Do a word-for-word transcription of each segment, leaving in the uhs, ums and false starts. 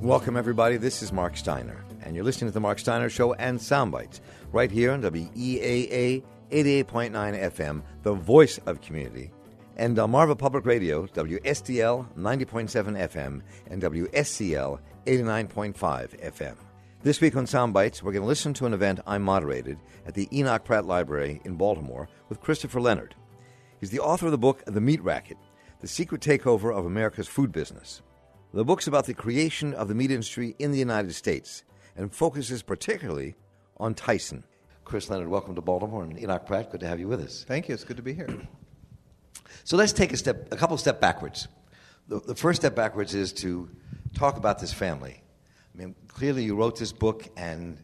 Welcome, everybody. This is Mark Steiner, and you're listening to The Mark Steiner Show and Soundbites right here on W E A A eighty-eight point nine F M, the voice of community, and Delmarva Public Radio, W S D L ninety point seven F M, and W S C L eighty-nine point five F M. This week on Soundbites, we're going to listen to an event I moderated at the Enoch Pratt Library in Baltimore with Christopher Leonard. He's the author of the book The Meat Racket, The Secret Takeover of America's Food Business. The book's about the creation of the meat industry in the United States and focuses particularly on Tyson. Chris Leonard, welcome to Baltimore, and Enoch Pratt, good to have you with us. Thank you. It's good to be here. So let's take a step, a couple step backwards. The, the first step backwards is to talk about this family. I mean, clearly you wrote this book and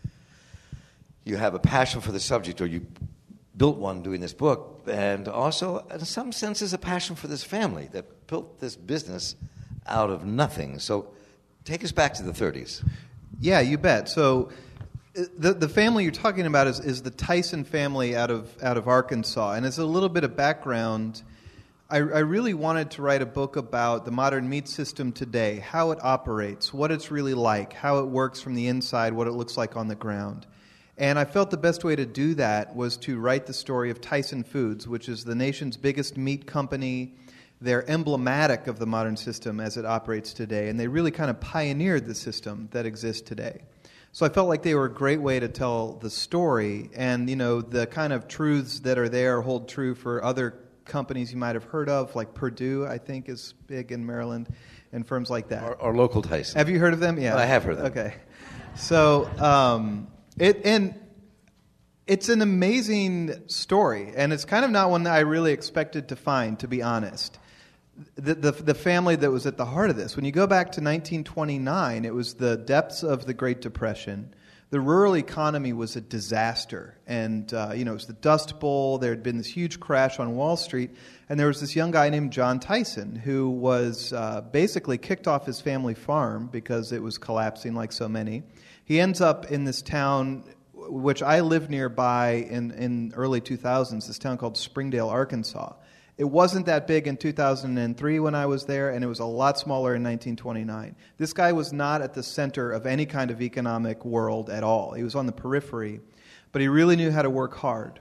you have a passion for the subject, or you built one doing this book, and also, in some senses, a passion for this family that built this business out of nothing. So take us back to the thirties. Yeah, you bet. So the the family you're talking about is, is the Tyson family out of out of Arkansas. And as a little bit of background, I, I really wanted to write a book about the modern meat system today, how it operates, what it's really like, how it works from the inside, what it looks like on the ground. And I felt the best way to do that was to write the story of Tyson Foods, which is the nation's biggest meat company. They're emblematic of the modern system as it operates today, and they really kind of pioneered the system that exists today. So I felt like they were a great way to tell the story, and you know the kind of truths that are there hold true for other companies you might have heard of, like Purdue, I think, is big in Maryland, and firms like that. Our, our local Tyson. Have you heard of them? Yeah, I have heard of them. Okay, so um, it and. It's an amazing story, and it's kind of not one that I really expected to find, to be honest. The, the the family that was at the heart of this. When you go back to nineteen twenty-nine, it was the depths of the Great Depression. The rural economy was a disaster, and uh, you know it was the Dust Bowl. There had been this huge crash on Wall Street, and there was this young guy named John Tyson who was uh, basically kicked off his family farm because it was collapsing like so many. He ends up in this town, which I lived nearby in, in early two thousands, this town called Springdale, Arkansas. It wasn't that big in two thousand three when I was there, and it was a lot smaller in nineteen twenty-nine. This guy was not at the center of any kind of economic world at all. He was on the periphery, but he really knew how to work hard.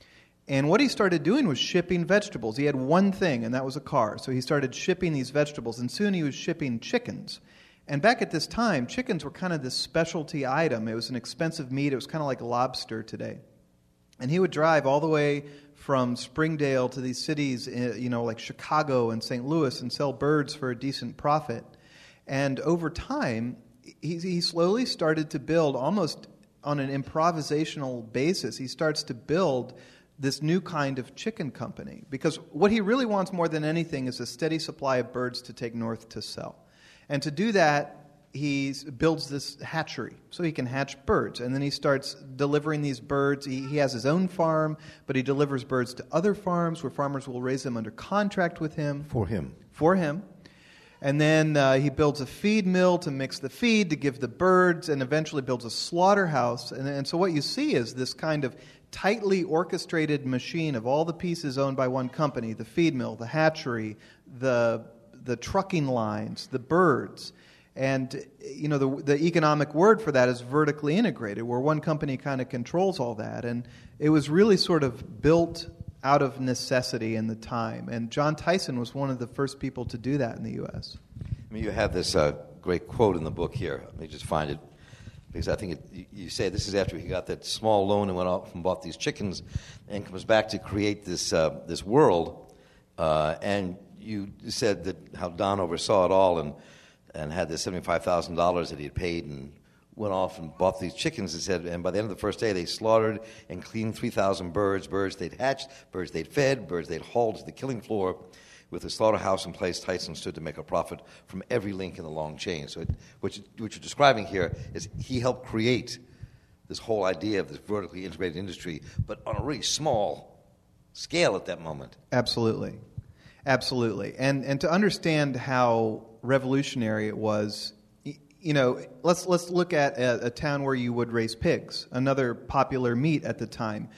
And what he started doing was shipping vegetables. He had one thing, and that was a car. So he started shipping these vegetables, and soon he was shipping chickens. And back at this time, chickens were kind of this specialty item. It was an expensive meat. It was kind of like lobster today. And he would drive all the way from Springdale to these cities, you know, like Chicago and Saint Louis, and sell birds for a decent profit. And over time, he, he slowly started to build, almost on an improvisational basis, he starts to build this new kind of chicken company. Because what he really wants more than anything is a steady supply of birds to take north to sell. And to do that, he builds this hatchery so he can hatch birds. And then he starts delivering these birds. He, he has his own farm, but he delivers birds to other farms where farmers will raise them under contract with him. For him. For him. And then uh, he builds a feed mill to mix the feed, to give the birds, and eventually builds a slaughterhouse. And, and so what you see is this kind of tightly orchestrated machine of all the pieces owned by one company, the feed mill, the hatchery, the the trucking lines, the birds. And, you know, the the economic word for that is vertically integrated, where one company kind of controls all that. And it was really sort of built out of necessity in the time. And John Tyson was one of the first people to do that in the U S. I mean, you have this uh, great quote in the book here. Let me just find it, because I think it, you say this is after he got that small loan and went off and bought these chickens and comes back to create this uh, this world. Uh, and you said that how Don oversaw it all and and had this seventy-five thousand dollars that he had paid and went off and bought these chickens. And said, and by the end of the first day, they slaughtered and cleaned three thousand birds, birds they'd hatched, birds they'd fed, birds they'd hauled to the killing floor. With the slaughterhouse in place, Tyson stood to make a profit from every link in the long chain. So it, what, you, what you're describing here is he helped create this whole idea of this vertically integrated industry, but on a really small scale at that moment. Absolutely. Absolutely. And and to understand how revolutionary it was, you know, let's let's look at a, a town where you would raise pigs, another popular meat at the time.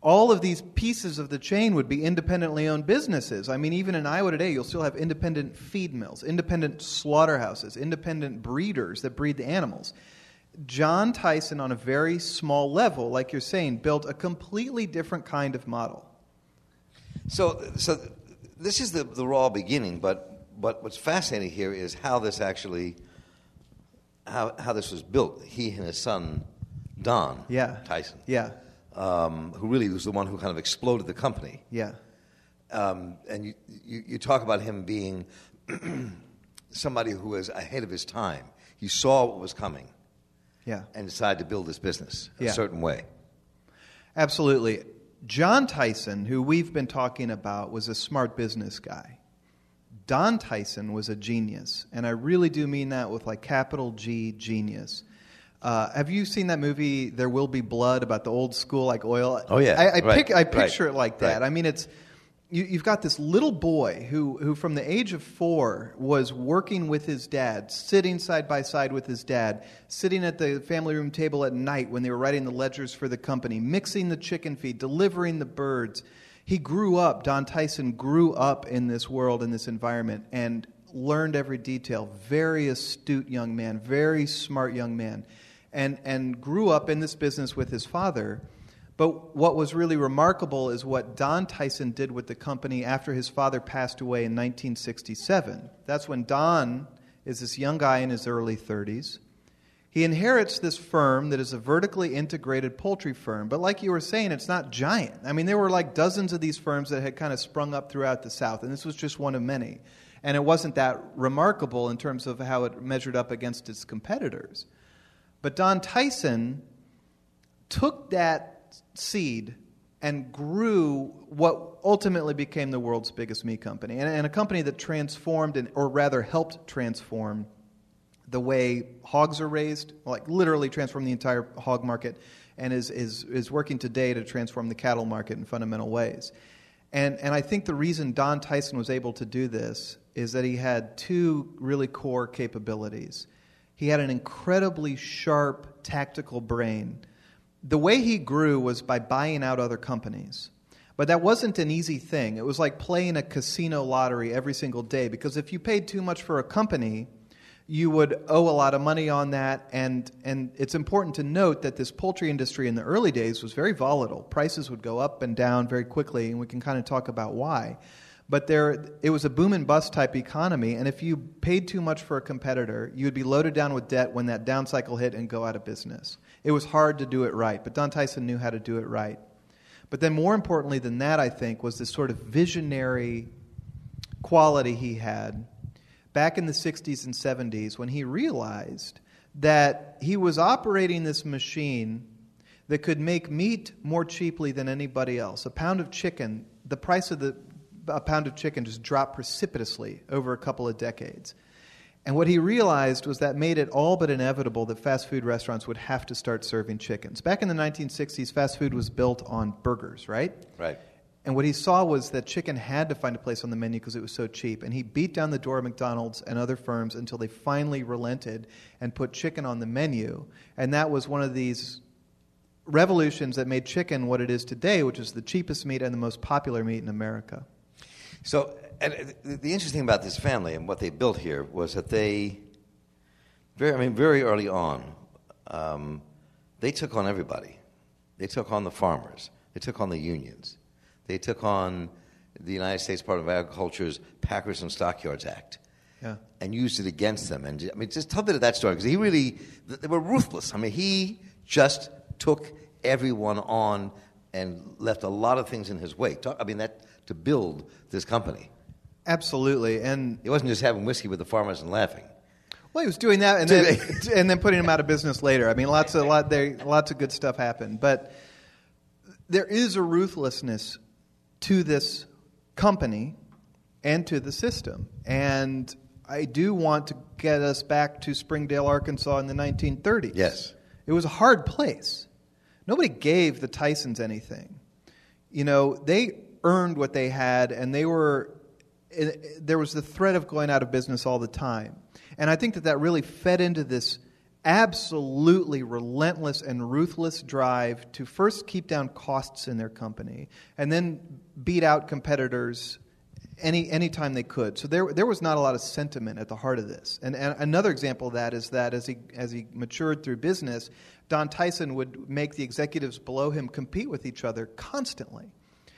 all of these pieces of the chain would be independently owned businesses. I mean, even in Iowa today, you'll still have independent feed mills, independent slaughterhouses, independent breeders that breed the animals. John Tyson, on a very small level, like you're saying, built a completely different kind of model. So, so this is the, the raw beginning, but, but what's fascinating here is how this actually, how, how this was built. He and his son, Don yeah. Tyson. Yeah. Um, who really was the one who kind of exploded the company. Yeah. Um, and you, you, you talk about him being somebody who was ahead of his time. He saw what was coming. Yeah. And decided to build this business yeah. a certain way. Absolutely. John Tyson, who we've been talking about, was a smart business guy. Don Tyson was a genius. And I really do mean that with like capital G, genius. Uh, have you seen that movie, There Will Be Blood, about the old school, like oil? Oh, yeah. I, I, right. pic- I picture right. it like that. Right. I mean, it's you, you've got this little boy who, who, from the age of four, was working with his dad, sitting side by side with his dad, sitting at the family room table at night when they were writing the ledgers for the company, mixing the chicken feed, delivering the birds. He grew up, Don Tyson grew up in this world, in this environment, and learned every detail. Very astute young man, very smart young man. And, and grew up in this business with his father. But what was really remarkable is what Don Tyson did with the company after his father passed away in nineteen sixty-seven. That's when Don is this young guy in his early thirties. He inherits this firm that is a vertically integrated poultry firm. But like you were saying, it's not giant. I mean, there were like dozens of these firms that had kind of sprung up throughout the South, and this was just one of many. And it wasn't that remarkable in terms of how it measured up against its competitors. But Don Tyson took that seed and grew what ultimately became the world's biggest meat company, and, and a company that transformed, and, or rather helped transform, the way hogs are raised, like literally transform the entire hog market, and is, is, is working today to transform the cattle market in fundamental ways. And, and I think the reason Don Tyson was able to do this is that he had two really core capabilities. He had an incredibly sharp, tactical brain. The way he grew was by buying out other companies. But that wasn't an easy thing. It was like playing a casino lottery every single day, because if you paid too much for a company, you would owe a lot of money on that. And, and it's important to note that this poultry industry in the early days was very volatile. Prices would go up and down very quickly, and we can kind of talk about why. But there, it was a boom and bust type economy, and if you paid too much for a competitor, you would be loaded down with debt when that down cycle hit and go out of business. It was hard to do it right, but Don Tyson knew how to do it right. But then more importantly than that, I think, was this sort of visionary quality he had back in the sixties and seventies when he realized that he was operating this machine that could make meat more cheaply than anybody else. A pound of chicken, the price of the a pound of chicken just dropped precipitously over a couple of decades. And what he realized was that made it all but inevitable that fast food restaurants would have to start serving chickens. Back in the nineteen sixties, fast food was built on burgers, right? Right. And what he saw was that chicken had to find a place on the menu because it was so cheap. And he beat down the door of McDonald's and other firms until they finally relented and put chicken on the menu. And that was one of these revolutions that made chicken what it is today, which is the cheapest meat and the most popular meat in America. So, and the interesting thing about this family and what they built here was that they, very, I mean, very early on, um, they took on everybody. They took on the farmers. They took on the unions. They took on the United States Department of Agriculture's Packers and Stockyards Act, yeah, and used it against them. And I mean, just tell a bit of that story, because he really, they were ruthless. I mean, he just took everyone on and left a lot of things in his wake. Talk, I mean, that to build this company. Absolutely, and it wasn't just having whiskey with the farmers and laughing. Well, he was doing that, and then and then putting them out of business later. I mean, lots of lot there, lots of good stuff happened, but there is a ruthlessness to this company and to the system. And I do want to get us back to Springdale, Arkansas in the nineteen thirties. Yes. It was a hard place. Nobody gave the Tysons anything. You know, they earned what they had, and they were there was the threat of going out of business all the time. And I think that that really fed into this absolutely relentless and ruthless drive to first keep down costs in their company and then beat out competitors any any time they could. So there there was not a lot of sentiment at the heart of this. And, and another example of that is that as he as he matured through business, Don Tyson would make the executives below him compete with each other constantly.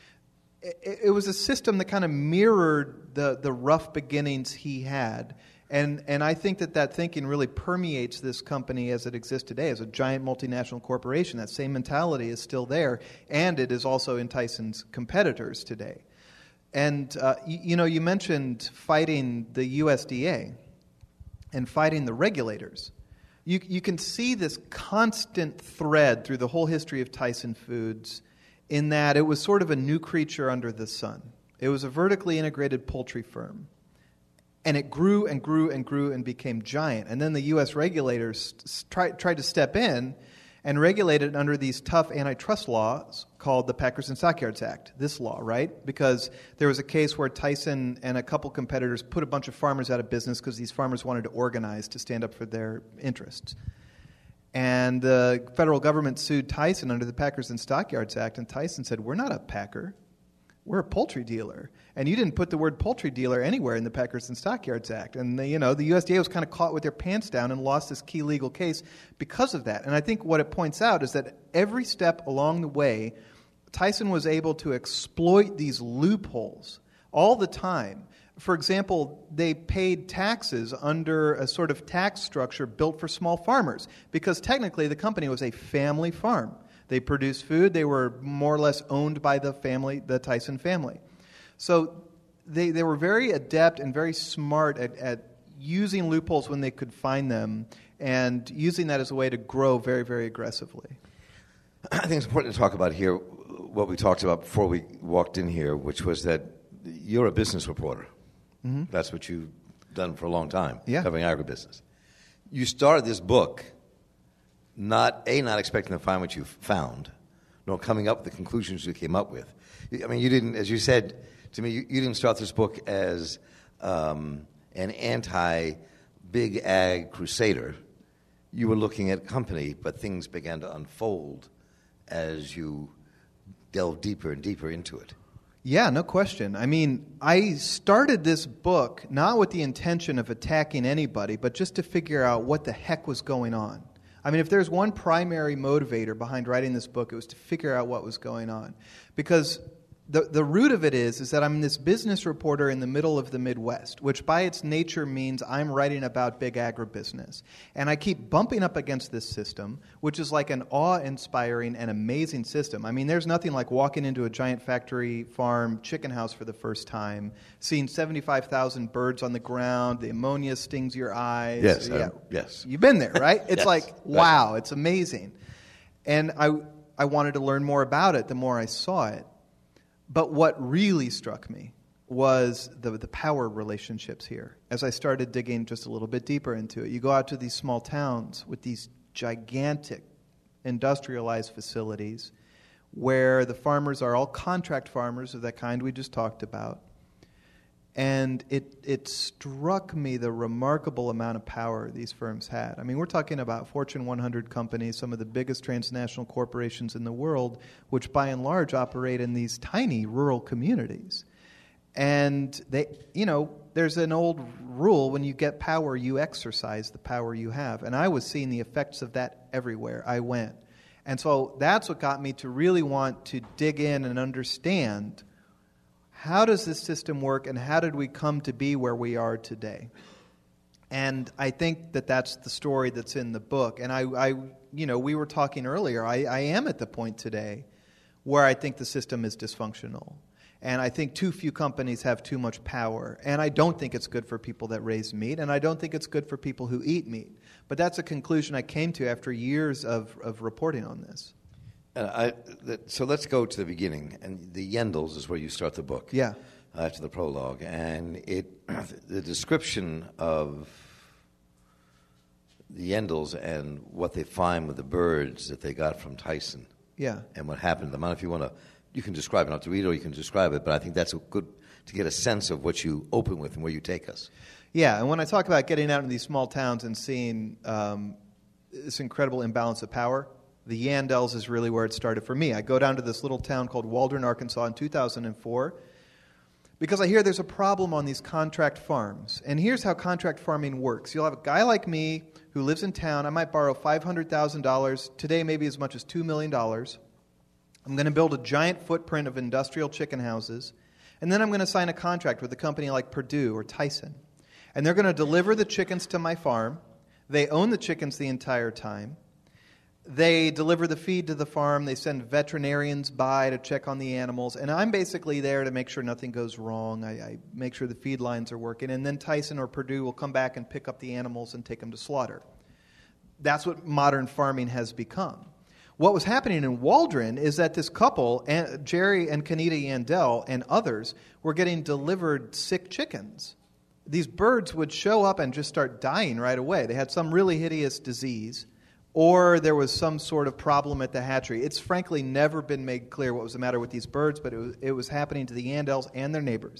It, it was a system that kind of mirrored the the rough beginnings he had. And and I think that that thinking really permeates this company as it exists today, as a giant multinational corporation. That same mentality is still there, and it is also in Tyson's competitors today. And, uh, you, you know, you mentioned fighting the U S D A and fighting the regulators. You, you can see this constant thread through the whole history of Tyson Foods in that it was sort of a new creature under the sun. It was a vertically integrated poultry firm. And it grew and grew and grew and became giant. And then the U S regulators tried, tried to step in and regulate it under these tough antitrust laws called the Packers and Stockyards Act, this law, right? Because there was a case where Tyson and a couple competitors put a bunch of farmers out of business because these farmers wanted to organize to stand up for their interests. And the federal government sued Tyson under the Packers and Stockyards Act, and Tyson said, we're not a packer. We're a poultry dealer. And you didn't put the word poultry dealer anywhere in the Packers and Stockyards Act. And, the, you know, the U S D A was kind of caught with their pants down and lost this key legal case because of that. And I think what it points out is that every step along the way, Tyson was able to exploit these loopholes all the time. For example, they paid taxes under a sort of tax structure built for small farmers because technically the company was a family farm. They produced food. They were more or less owned by the family, the Tyson family. So they they were very adept and very smart at, at using loopholes when they could find them and using that as a way to grow very, very aggressively. I think it's important to talk about here what we talked about before we walked in here, which was that you're a business reporter. Mm-hmm. That's what you've done for a long time, yeah. covering agribusiness. You started this book not, A, not expecting to find what you found, nor coming up with the conclusions you came up with. I mean, you didn't, as you said to me, you, you didn't start this book as um, an anti-big ag crusader. You were looking at company, but things began to unfold as you delved deeper and deeper into it. Yeah, no question. I mean, I started this book not with the intention of attacking anybody, but just to figure out what the heck was going on. I mean, if there's one primary motivator behind writing this book, it was to figure out what was going on. Because the the root of it is, is that I'm this business reporter in the middle of the Midwest, which by its nature means I'm writing about big agribusiness. And I keep bumping up against this system, which is like an awe-inspiring and amazing system. I mean, there's nothing like walking into a giant factory farm chicken house for the first time, seeing seventy-five thousand birds on the ground, the ammonia stings your eyes. Yes, yeah. um, yes. You've been there, right? It's Yes, like, wow, right. It's amazing. And I I wanted to learn more about it the more I saw it. But what really struck me was the the power relationships here. As I started digging just a little bit deeper into it, you go out to these small towns with these gigantic industrialized facilities where the farmers are all contract farmers of that kind we just talked about. And it it struck me the remarkable amount of power these firms had. I mean, we're talking about Fortune one hundred companies, some of the biggest transnational corporations in the world, which by and large operate in these tiny rural communities. And they, you know, there's an old rule: when you get power, you exercise the power you have. And I was seeing the effects of that everywhere I went. And so that's what got me to really want to dig in and understand, how does this system work, and how did we come to be where we are today? And I think that that's the story that's in the book. And I, I you know, we were talking earlier, I, I am at the point today where I think the system is dysfunctional. And I think too few companies have too much power. And I don't think it's good for people that raise meat, and I don't think it's good for people who eat meat. But that's a conclusion I came to after years of, of reporting on this. Uh, I, that, so let's go to the beginning, and the Yendels is where you start the book. Yeah. Uh, after the prologue, and it the description of the Yendels and what they find with the birds that they got from Tyson. Yeah. And what happened to them. I don't know if you want to, you can describe it, not to read it, or you can describe it, but I think that's a good to get a sense of what you open with and where you take us. Yeah, and when I talk about getting out in these small towns and seeing Um, this incredible imbalance of power. The Yandels is really where it started for me. I go down to this little town called Waldron, Arkansas in two thousand four because I hear there's a problem on these contract farms. And here's how contract farming works. You'll have a guy like me who lives in town. I might borrow five hundred thousand dollars, today maybe as much as two million dollars. I'm going to build a giant footprint of industrial chicken houses, and then I'm going to sign a contract with a company like Perdue or Tyson. And they're going to deliver the chickens to my farm. They own the chickens the entire time. They deliver the feed to the farm. They send veterinarians by to check on the animals. And I'm basically there to make sure nothing goes wrong. I, I make sure the feed lines are working. And then Tyson or Perdue will come back and pick up the animals and take them to slaughter. That's what modern farming has become. What was happening in Waldron is that this couple, Jerry and Kenita Yandel and others, were getting delivered sick chickens. These birds would show up and just start dying right away. They had some really hideous disease, or there was some sort of problem at the hatchery. It's frankly never been made clear what was the matter with these birds, but it was, it was happening to the Yandels and their neighbors.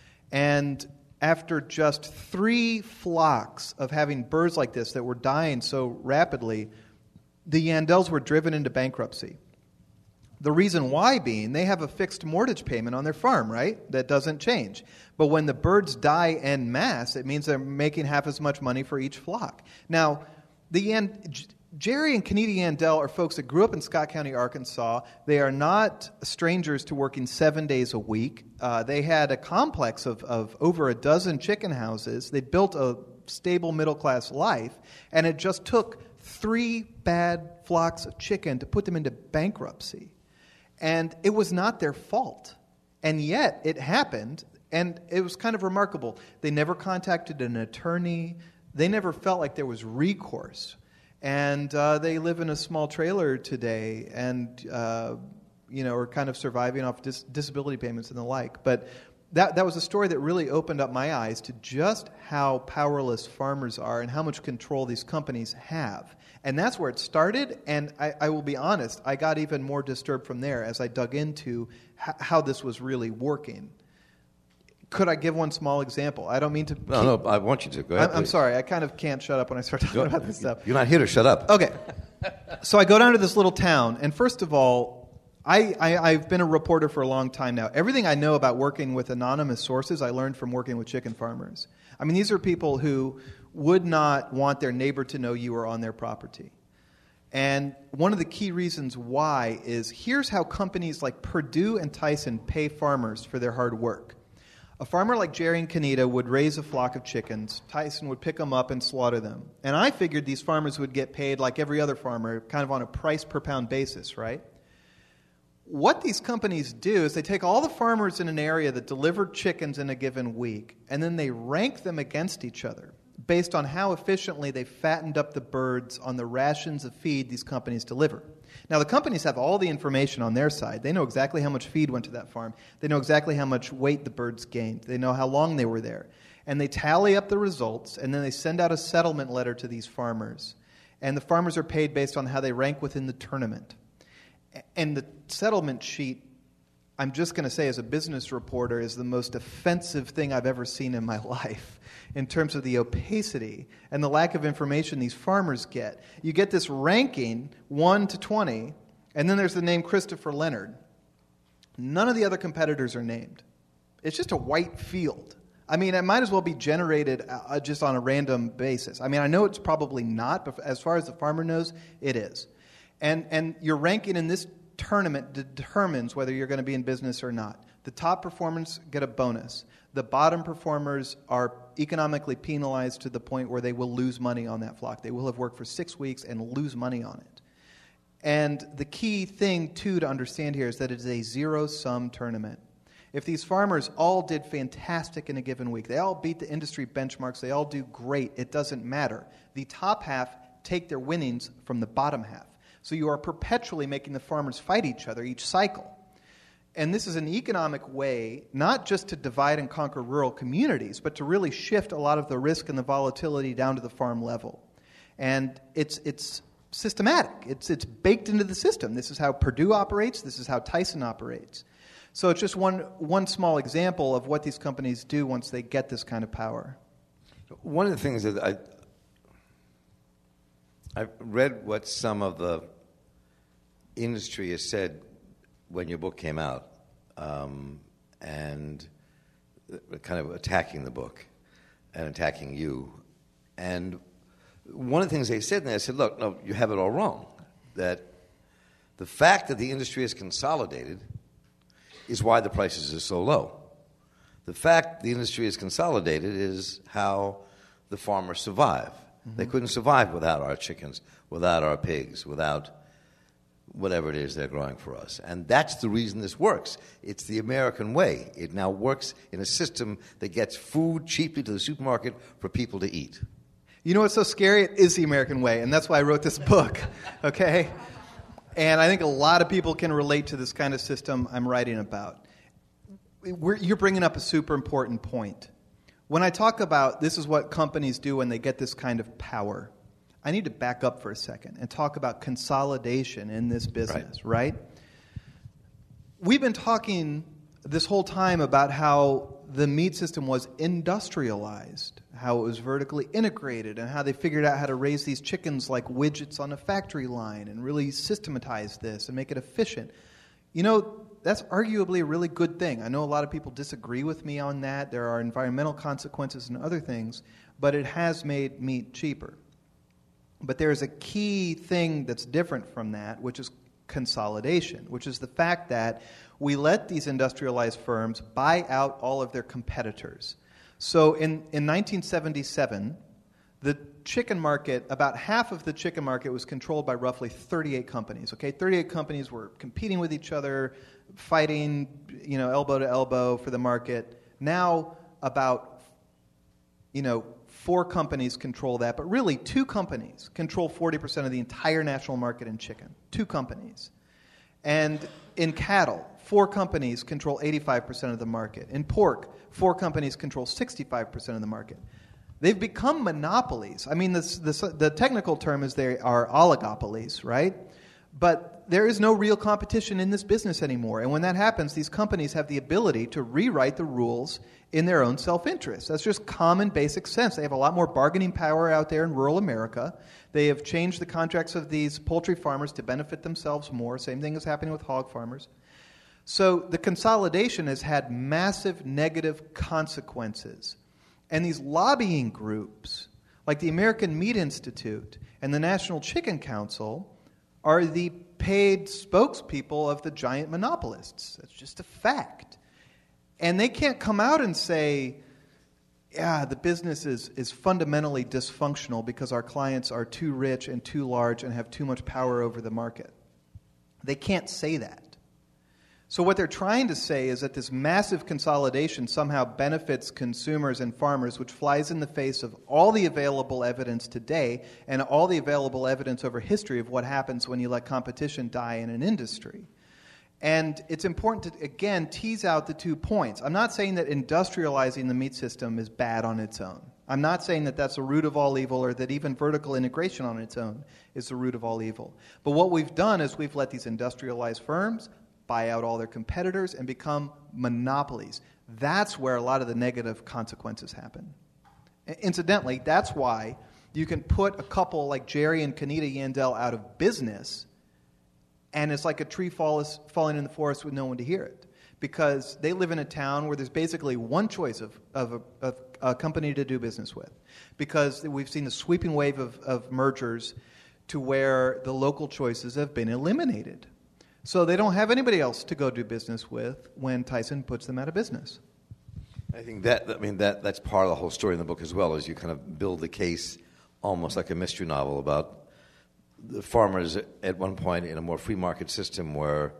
And after just three flocks of having birds like this that were dying so rapidly, the Yandels were driven into bankruptcy. The reason why being they have a fixed mortgage payment on their farm, right? That doesn't change. But when the birds die en masse, it means they're making half as much money for each flock. Now, the Yand- Jerry and Kenita Yandel are folks that grew up in Scott County, Arkansas. They are not strangers to working seven days a week. Uh, they had a complex of, of over a dozen chicken houses. They built a stable middle-class life, and it just took three bad flocks of chicken to put them into bankruptcy. And it was not their fault. And yet it happened, and it was kind of remarkable. They never contacted an attorney. They never felt like there was recourse. And uh, they live in a small trailer today and, uh, you know, are kind of surviving off dis- disability payments and the like. But that that was a story that really opened up my eyes to just how powerless farmers are and how much control these companies have. And that's where it started. And I, I will be honest, I got even more disturbed from there as I dug into h- how this was really working. Could I give one small example? I don't mean to... No, keep... no, I want you to. Go ahead, I'm, I'm sorry. I kind of can't shut up when I start talking go, about this stuff. You're not here to shut up. Okay. So I go down to this little town, and first of all, I, I, I've been a reporter for a long time now. Everything I know about working with anonymous sources, I learned from working with chicken farmers. I mean, these are people who would not want their neighbor to know you were on their property. And one of the key reasons why is here's how companies like Perdue and Tyson pay farmers for their hard work. A farmer like Jerry and Kenita would raise a flock of chickens. Tyson would pick them up and slaughter them. And I figured these farmers would get paid like every other farmer, kind of on a price per pound basis, right? What these companies do is they take all the farmers in an area that delivered chickens in a given week, and then they rank them against each other based on how efficiently they fattened up the birds on the rations of feed these companies deliver. Now, the companies have all the information on their side. They know exactly how much feed went to that farm. They know exactly how much weight the birds gained. They know how long they were there. And they tally up the results, and then they send out a settlement letter to these farmers. And the farmers are paid based on how they rank within the tournament. And the settlement sheet, I'm just going to say as a business reporter, is the most offensive thing I've ever seen in my life in terms of the opacity and the lack of information these farmers get. You get this ranking, one to twenty, and then there's the name Christopher Leonard. None of the other competitors are named. It's just a white field. I mean, it might as well be generated uh, just on a random basis. I mean, I know it's probably not, but as far as the farmer knows, it is. And and your ranking in this tournament determines whether you're going to be in business or not. The top performers get a bonus. The bottom performers are economically penalized to the point where they will lose money on that flock. They will have worked for six weeks and lose money on it. And the key thing, too, to understand here is that it is a zero-sum tournament. If these farmers all did fantastic in a given week, they all beat the industry benchmarks, they all do great, it doesn't matter. The top half take their winnings from the bottom half. So you are perpetually making the farmers fight each other each cycle. And this is an economic way, not just to divide and conquer rural communities, but to really shift a lot of the risk and the volatility down to the farm level. And it's it's systematic. It's it's baked into the system. This is how Perdue operates. This is how Tyson operates. So it's just one one small example of what these companies do once they get this kind of power. One of the things that I I've read what some of the industry has said when your book came out, um, and kind of attacking the book and attacking you. And one of the things they said, and they said, look, no, you have it all wrong. That the fact that the industry is consolidated is why the prices are so low. The fact the industry is consolidated is how the farmers survive. Mm-hmm. They couldn't survive without our chickens, without our pigs, without whatever it is they're growing for us. And that's the reason this works. It's the American way. It now works in a system that gets food cheaply to the supermarket for people to eat. You know what's so scary? It is the American way, and that's why I wrote this book, okay? And I think a lot of people can relate to this kind of system I'm writing about. We're, you're bringing up a super important point. When I talk about this is what companies do when they get this kind of power, I need to back up for a second and talk about consolidation in this business, right? right? We've been talking this whole time about how the meat system was industrialized, how it was vertically integrated, and how they figured out how to raise these chickens like widgets on a factory line and really systematize this and make it efficient. You know, that's arguably a really good thing. I know a lot of people disagree with me on that. There are environmental consequences and other things, but it has made meat cheaper. But there is a key thing that's different from that, which is consolidation, which is the fact that we let these industrialized firms buy out all of their competitors. So in, in nineteen seventy-seven, the chicken market, about half of the chicken market was controlled by roughly thirty-eight companies. Okay, thirty-eight companies were competing with each other, fighting, you know, elbow to elbow for the market. Now about, you know, four companies control that, but really two companies control forty percent of the entire national market in chicken. Two companies. And in cattle, four companies control eighty-five percent of the market. In pork, four companies control sixty-five percent of the market. They've become monopolies. I mean, this, this, the technical term is they are oligopolies, right? But there is no real competition in this business anymore. And when that happens, these companies have the ability to rewrite the rules in their own self-interest. That's just common basic sense. They have a lot more bargaining power out there in rural America. They have changed the contracts of these poultry farmers to benefit themselves more. Same thing is happening with hog farmers. So the consolidation has had massive negative consequences. And these lobbying groups, like the American Meat Institute and the National Chicken Council, are the paid spokespeople of the giant monopolists. That's just a fact. And they can't come out and say, yeah, the business is, is fundamentally dysfunctional because our clients are too rich and too large and have too much power over the market. They can't say that. So what they're trying to say is that this massive consolidation somehow benefits consumers and farmers, which flies in the face of all the available evidence today and all the available evidence over history of what happens when you let competition die in an industry. And it's important to, again, tease out the two points. I'm not saying that industrializing the meat system is bad on its own. I'm not saying that that's the root of all evil or that even vertical integration on its own is the root of all evil. But what we've done is we've let these industrialized firms buy out all their competitors and become monopolies. That's where a lot of the negative consequences happen. Incidentally, that's why you can put a couple like Jerry and Kenita Yandel out of business, and it's like a tree fall falling in the forest with no one to hear it. Because they live in a town where there's basically one choice of, of, a, of a company to do business with. Because we've seen the sweeping wave of, of mergers to where the local choices have been eliminated. So they don't have anybody else to go do business with when Tyson puts them out of business. I think that, I mean, that that's part of the whole story in the book as well, is you kind of build the case almost like a mystery novel about the farmers at one point in a more free market system were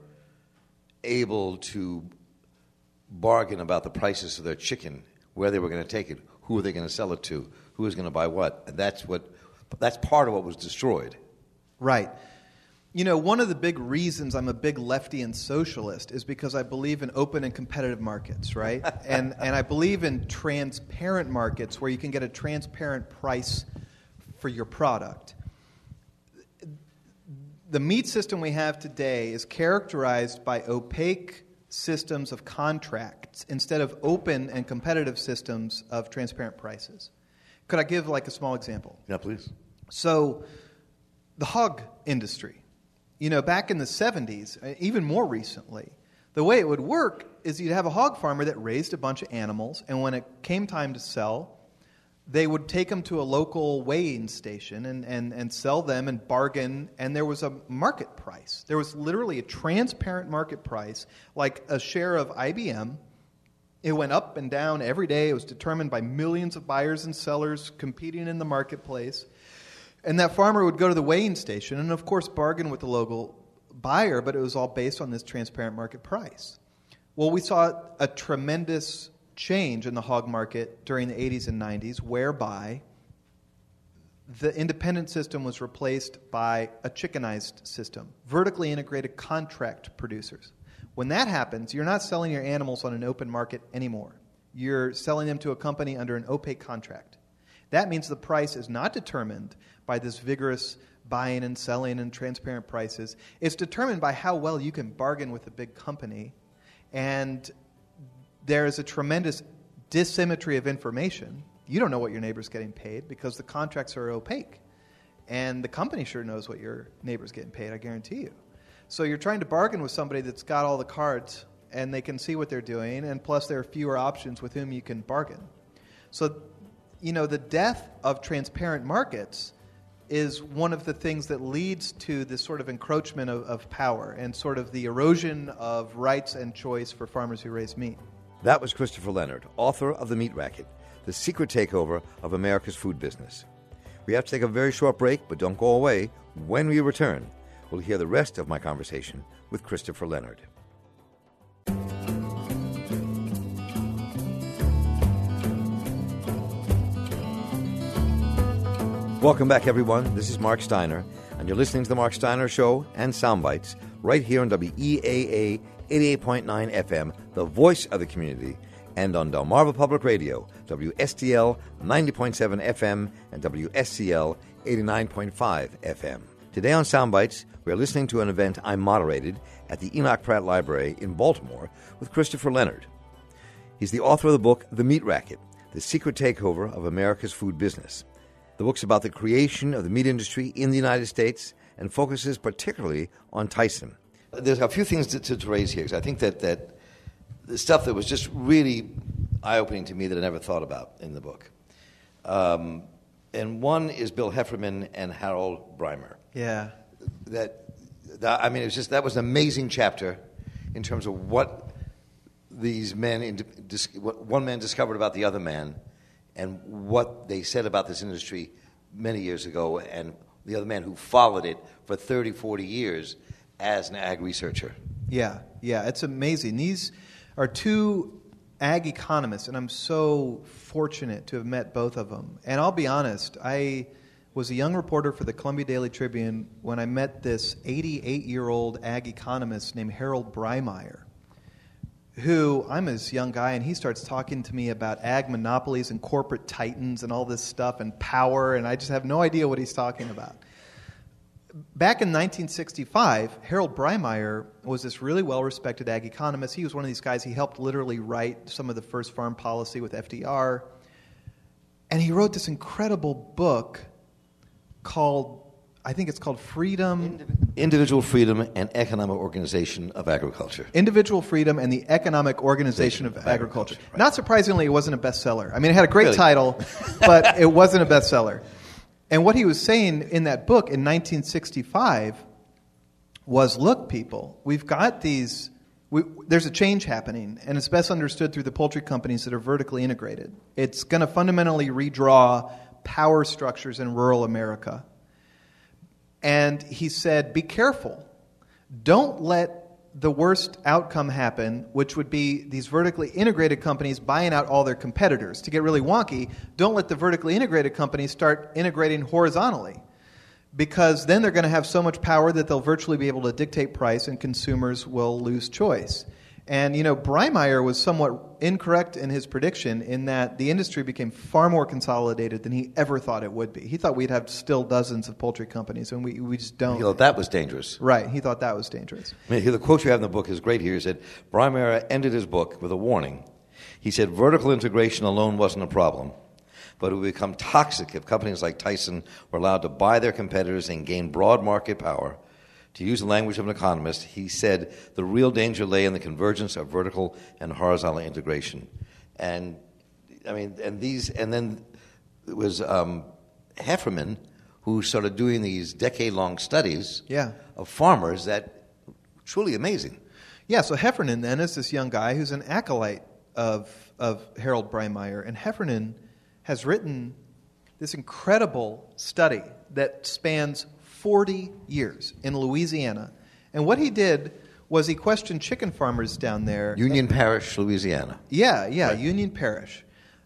able to bargain about the prices of their chicken, where they were going to take it, who were they going to sell it to, who was going to buy what. And that's what that's part of what was destroyed. Right. You know, one of the big reasons I'm a big lefty and socialist is because I believe in open and competitive markets, right? and and I believe in transparent markets where you can get a transparent price for your product. The meat system we have today is characterized by opaque systems of contracts instead of open and competitive systems of transparent prices. Could I give like a small example? Yeah, please. So the hog industry. You know, back in the seventies, even more recently, the way it would work is you'd have a hog farmer that raised a bunch of animals, and when it came time to sell, they would take them to a local weighing station and, and, and sell them and bargain, and there was a market price. There was literally a transparent market price, like a share of I B M. It went up and down every day. It was determined by millions of buyers and sellers competing in the marketplace. And that farmer would go to the weighing station and, of course, bargain with the local buyer, but it was all based on this transparent market price. Well, we saw a tremendous change in the hog market during the eighties and nineties, whereby the independent system was replaced by a chickenized system, vertically integrated contract producers. When that happens, you're not selling your animals on an open market anymore. You're selling them to a company under an opaque contract. That means the price is not determined by this vigorous buying and selling and transparent prices. It's determined by how well you can bargain with a big company. And there is a tremendous dissymmetry of information. You don't know what your neighbor's getting paid because the contracts are opaque. And the company sure knows what your neighbor's getting paid, I guarantee you. So you're trying to bargain with somebody that's got all the cards and they can see what they're doing, and plus there are fewer options with whom you can bargain. So, you know, the death of transparent markets is one of the things that leads to this sort of encroachment of, of power and sort of the erosion of rights and choice for farmers who raise meat. That was Christopher Leonard, author of The Meat Racket, The Secret Takeover of America's Food Business. We have to take a very short break, but don't go away. When we return, we'll hear the rest of my conversation with Christopher Leonard. Welcome back, everyone. This is Mark Steiner, and you're listening to The Mark Steiner Show and Soundbites right here on W E A A eighty-eight point nine F M, the voice of the community, and on Delmarva Public Radio, W S T L ninety point seven F M and W S C L eighty-nine point five F M. Today on Soundbites, we're listening to an event I moderated at the Enoch Pratt Library in Baltimore with Christopher Leonard. He's the author of the book The Meat Racket, The Secret Takeover of America's Food Business. The book's about the creation of the meat industry in the United States and focuses particularly on Tyson. There's a few things to, to, to raise here, because I think that, that the stuff that was just really eye-opening to me that I never thought about in the book. Um, and one is Bill Hefferman and Harold Breimer. Yeah. That, that I mean, it was just that was an amazing chapter in terms of what these men, in, dis, what one man discovered about the other man, and what they said about this industry many years ago, and the other man who followed it for thirty, forty years as an ag researcher. Yeah, yeah, it's amazing. These are two ag economists, and I'm so fortunate to have met both of them. And I'll be honest, I was a young reporter for the Columbia Daily Tribune when I met this eighty-eight-year-old ag economist named Harold Breimeyer, who, I'm his young guy, and he starts talking to me about ag monopolies and corporate titans and all this stuff and power, and I just have no idea what he's talking about. Back in nineteen sixty-five, Harold Breimeyer was this really well-respected ag economist. He was one of these guys, he helped literally write some of the first farm policy with F D R, and he wrote this incredible book called, I think it's called Freedom... Individual Freedom and Economic Organization of Agriculture. Individual Freedom and the Economic Organization of, of Agriculture. Agriculture. Right. Not surprisingly, it wasn't a bestseller. I mean, it had a great really? title, but it wasn't a bestseller. And what he was saying in that book in nineteen sixty-five was, look, people, we've got these... We, there's a change happening, and it's best understood through the poultry companies that are vertically integrated. It's going to fundamentally redraw power structures in rural America. And he said, be careful. Don't let the worst outcome happen, which would be these vertically integrated companies buying out all their competitors. To get really wonky, don't let the vertically integrated companies start integrating horizontally, because then they're going to have so much power that they'll virtually be able to dictate price and consumers will lose choice. And, you know, Breimeyer was somewhat incorrect in his prediction in that the industry became far more consolidated than he ever thought it would be. He thought we'd have still dozens of poultry companies, and we, we just don't. He thought that was dangerous. Right. He thought that was dangerous. I mean, the quote you have in the book is great here. He said, Breimeyer ended his book with a warning. He said, vertical integration alone wasn't a problem, but it would become toxic if companies like Tyson were allowed to buy their competitors and gain broad market power. To use the language of an economist, he said the real danger lay in the convergence of vertical and horizontal integration. And I mean, and these, and then it was um, Heffernan who started doing these decade-long studies yeah. of farmers that truly amazing. Yeah, so Heffernan then is this young guy who's an acolyte of of Harold Breimeyer, and Heffernan has written this incredible study that spans forty years in Louisiana. And what he did was he questioned chicken farmers down there. Union Parish, Louisiana. Yeah, yeah, Right. Union Parish.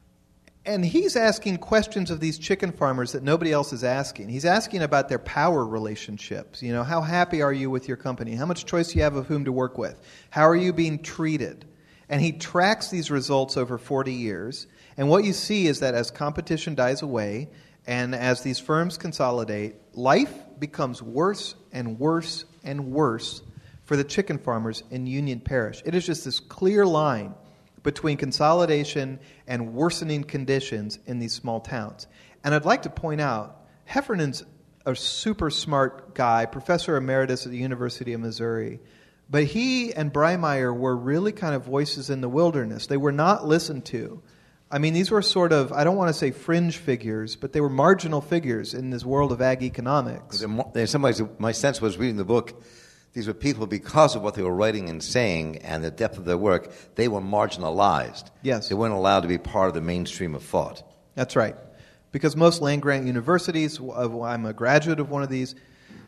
And he's asking questions of these chicken farmers that nobody else is asking. He's asking about their power relationships. You know, how happy are you with your company? How much choice do you have of whom to work with? How are you being treated? And he tracks these results over forty years. And what you see is that as competition dies away and as these firms consolidate, life becomes worse and worse and worse for the chicken farmers in Union Parish. It is just this clear line between consolidation and worsening conditions in these small towns. And I'd like to point out, Heffernan's a super smart guy, professor emeritus at the University of Missouri, but he and Breimeyer were really kind of voices in the wilderness. They were not listened to. I mean, these were sort of, I don't want to say fringe figures, but they were marginal figures in this world of ag economics. In some ways, my sense was reading the book, these were people, because of what they were writing and saying and the depth of their work, they were marginalized. Yes. They weren't allowed to be part of the mainstream of thought. That's right. Because most land-grant universities, I'm a graduate of one of these,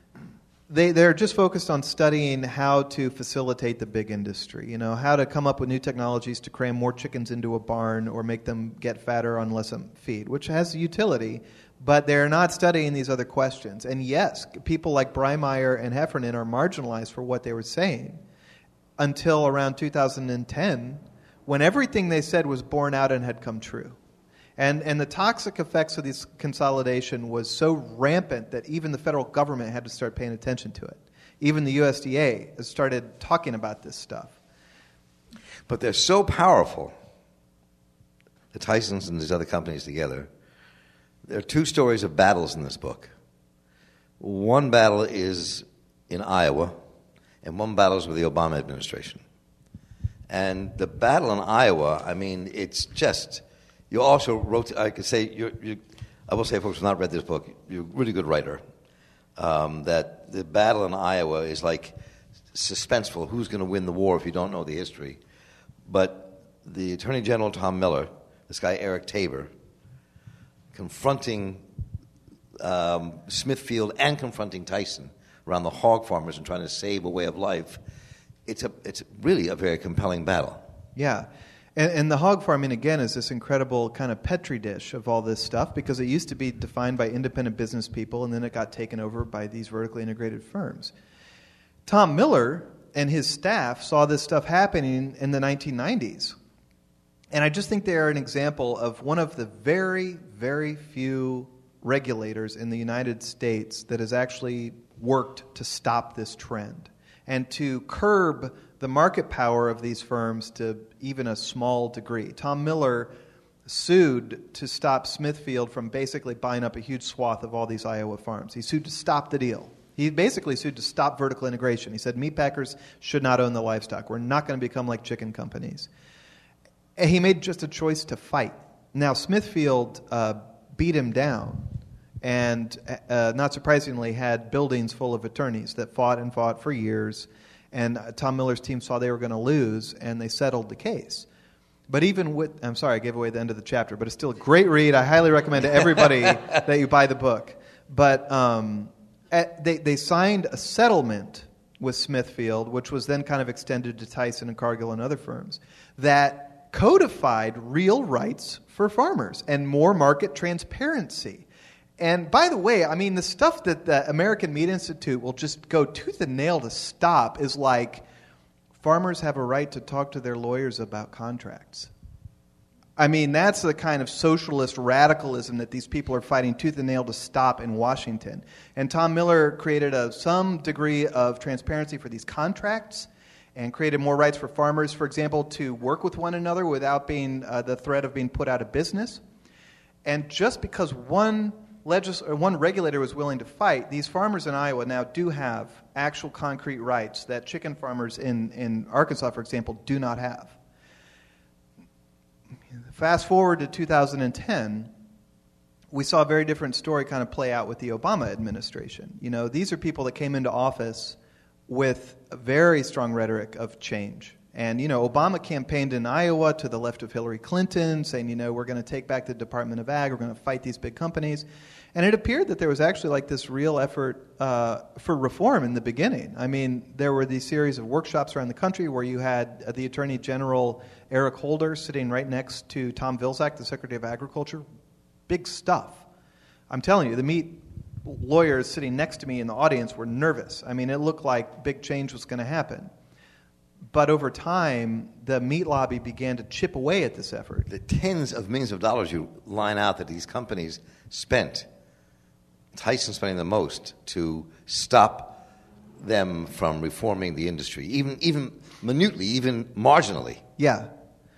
they, they're just focused on studying how to facilitate the big industry, you know, how to come up with new technologies to cram more chickens into a barn or make them get fatter on less feed, which has utility. But they're not studying these other questions. And yes, people like Breimeyer and Heffernan are marginalized for what they were saying until around two thousand ten, when everything they said was borne out and had come true. And and the toxic effects of this consolidation was so rampant that even the federal government had to start paying attention to it. Even the U S D A has started talking about this stuff. But they're so powerful, the Tysons and these other companies together. There are two stories of battles in this book. One battle is in Iowa, and one battle is with the Obama administration. And the battle in Iowa, I mean, it's just, you also wrote, I could say, you're, you, I will say, folks who have not read this book, you're a really good writer, um, that the battle in Iowa is like suspenseful. Who's going to win the war if you don't know the history? But the Attorney General, Tom Miller, this guy, Eric Tabor, confronting um, Smithfield and confronting Tyson around the hog farmers and trying to save a way of life, it's a it's really a very compelling battle. Yeah. And, and the hog farming, again, is this incredible kind of petri dish of all this stuff because it used to be defined by independent business people, and then it got taken over by these vertically integrated firms. Tom Miller and his staff saw this stuff happening in the nineteen nineties. And I just think they are an example of one of the very, very few regulators in the United States that has actually worked to stop this trend and to curb the market power of these firms to even a small degree. Tom Miller sued to stop Smithfield from basically buying up a huge swath of all these Iowa farms. He sued to stop the deal. He basically sued to stop vertical integration. He said meat packers should not own the livestock. We're not going to become like chicken companies. And he made just a choice to fight. Now, Smithfield uh, beat him down and, uh, not surprisingly, had buildings full of attorneys that fought and fought for years. And uh, Tom Miller's team saw they were going to lose, and they settled the case. But even with, I'm sorry, I gave away the end of the chapter, but it's still a great read. I highly recommend to everybody that you buy the book. But um, at, they, they signed a settlement with Smithfield, which was then kind of extended to Tyson and Cargill and other firms, that codified real rights for farmers and more market transparency. And by the way, I mean, the stuff that the American Meat Institute will just go tooth and nail to stop is like farmers have a right to talk to their lawyers about contracts. I mean, that's the kind of socialist radicalism that these people are fighting tooth and nail to stop in Washington. And Tom Miller created a, some degree of transparency for these contracts and created more rights for farmers, for example, to work with one another without being uh, the threat of being put out of business. And just because one legis- or one regulator was willing to fight, these farmers in Iowa now do have actual concrete rights that chicken farmers in, in Arkansas, for example, do not have. Fast forward to two thousand ten, we saw a very different story kind of play out with the Obama administration. You know, these are people that came into office with a very strong rhetoric of change. And, you know, Obama campaigned in Iowa to the left of Hillary Clinton, saying, you know, we're going to take back the Department of Ag, we're going to fight these big companies. And it appeared that there was actually like this real effort uh, for reform in the beginning. I mean, there were these series of workshops around the country where you had uh, the Attorney General Eric Holder sitting right next to Tom Vilsack, the Secretary of Agriculture. Big stuff. I'm telling you, the meat lawyers sitting next to me in the audience were nervous. I mean, it looked like big change was going to happen. But over time, the meat lobby began to chip away at this effort. The tens of millions of dollars you line out that these companies spent, Tyson spending the most to stop them from reforming the industry, even even minutely, even marginally. Yeah.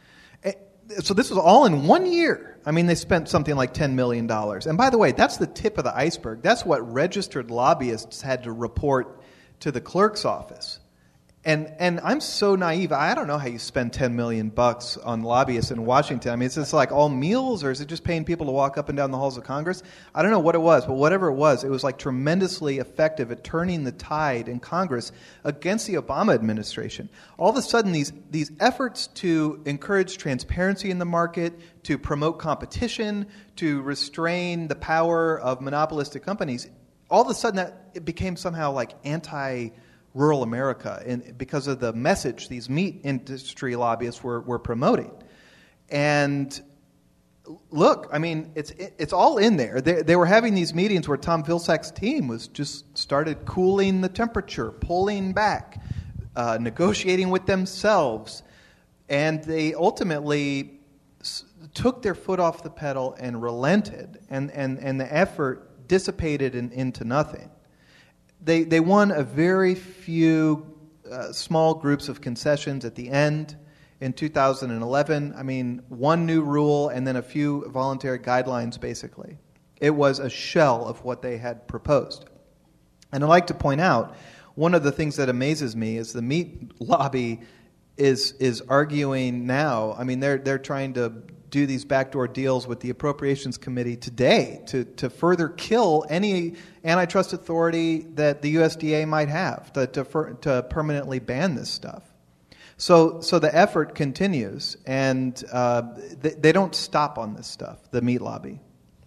So this was all in one year. I mean, they spent something like ten million dollars. And by the way, that's the tip of the iceberg. That's what registered lobbyists had to report to the clerk's office. And and I'm so naive. I don't know how you spend ten million bucks on lobbyists in Washington. I mean, is this like all meals, or is it just paying people to walk up and down the halls of Congress? I don't know what it was, but whatever it was, it was like tremendously effective at turning the tide in Congress against the Obama administration. All of a sudden, these these efforts to encourage transparency in the market, to promote competition, to restrain the power of monopolistic companies, all of a sudden that it became somehow like anti- rural America, and because of the message these meat industry lobbyists were, were promoting. And look, I mean, it's it's all in there. They, they were having these meetings where Tom Vilsack's team was just started cooling the temperature, pulling back, uh, negotiating with themselves, and they ultimately s- took their foot off the pedal and relented, and, and, and the effort dissipated in, into nothing. They they won a very few uh, small groups of concessions at the end in two thousand eleven. I mean, one new rule and then a few voluntary guidelines, basically. It was a shell of what they had proposed. And I'd like to point out, one of the things that amazes me is the meat lobby is is arguing now. I mean, they're they're trying to do these backdoor deals with the Appropriations Committee today to, to further kill any antitrust authority that the U S D A might have to, to, to permanently ban this stuff. So so the effort continues, and uh, they, they don't stop on this stuff, the meat lobby.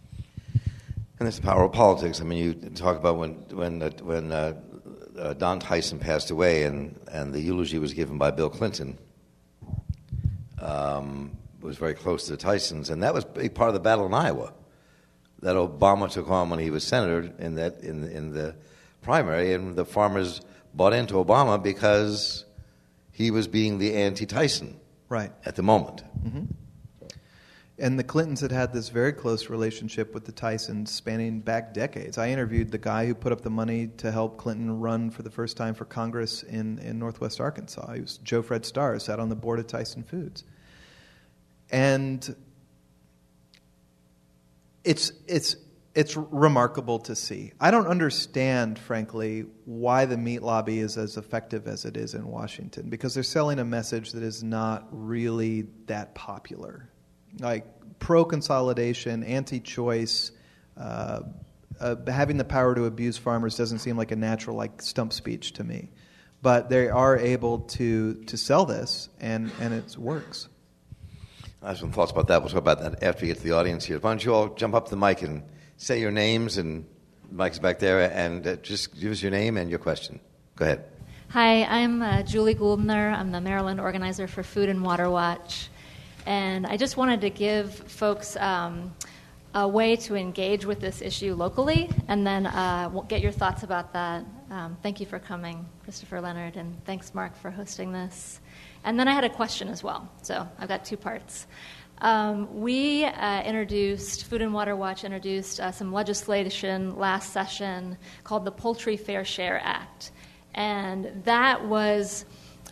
And it's the power of politics. I mean, you talk about when when uh, when uh, uh, Don Tyson passed away, and, and the eulogy was given by Bill Clinton. Um, was very close to the Tysons, and that was a big part of the battle in Iowa that Obama took on when he was senator in that in the, in the primary, and the farmers bought into Obama because he was being the anti-Tyson right at the moment. Mm-hmm. And the Clintons had had this very close relationship with the Tysons spanning back decades. I interviewed the guy who put up the money to help Clinton run for the first time for Congress in, in Northwest Arkansas. He was Joe Fred Starr, sat on the board of Tyson Foods. And it's it's it's remarkable to see. I don't understand, frankly, why the meat lobby is as effective as it is in Washington, because they're selling a message that is not really that popular. Like pro-consolidation, anti-choice, uh, uh, having the power to abuse farmers doesn't seem like a natural like stump speech to me. But they are able to to sell this, and, and it works. I have some thoughts about that. We'll talk about that after we get to the audience here. Why don't you all jump up to the mic and say your names, and the mic's back there, and uh, just give us your name and your question. Go ahead. Hi, I'm uh, Julie Gouldner. I'm the Maryland organizer for Food and Water Watch. And I just wanted to give folks um, a way to engage with this issue locally, and then uh, we'll get your thoughts about that. Um, thank you for coming, Christopher Leonard, and thanks, Mark, for hosting this. And then I had a question as well, so I've got two parts. Um, we uh, introduced, Food and Water Watch introduced uh, some legislation last session called the Poultry Fair Share Act. And that was